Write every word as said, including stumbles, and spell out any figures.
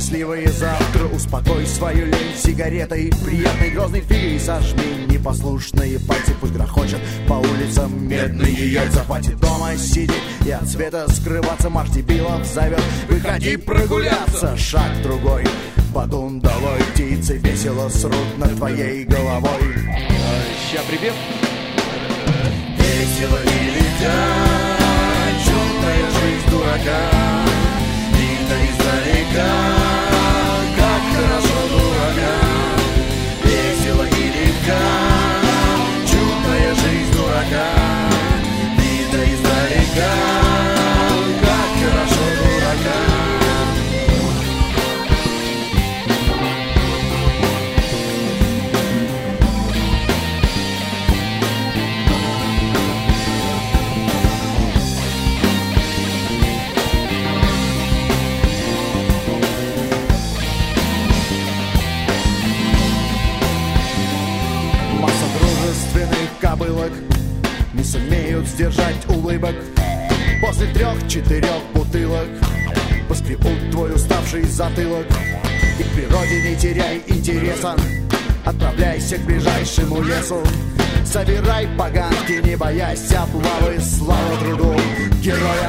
счастливое завтра. Успокой свою лень сигаретой, приятной грозной фигой сожми непослушные пальцы. Пусть грохочет по улицам медные яйца. Хватит дома сидеть и от света скрываться. Марш дебилов зовет, выходи прогуляться. Шаг другой, батун долой, птицы весело срут над твоей головой. Ща припев. Весело и летят, чудная жизнь дурака. Видно издалека, как хорошо дурака. Весело и легка, чудная жизнь дурака. Видно издалека, как хорошо дурака. Кобылок не сумеют сдержать улыбок. После трех-четырех бутылок поскребут твой уставший затылок. И к природе не теряй интереса, отправляйся к ближайшему лесу. Собирай поганки, не боясь облавы, слава труду героя.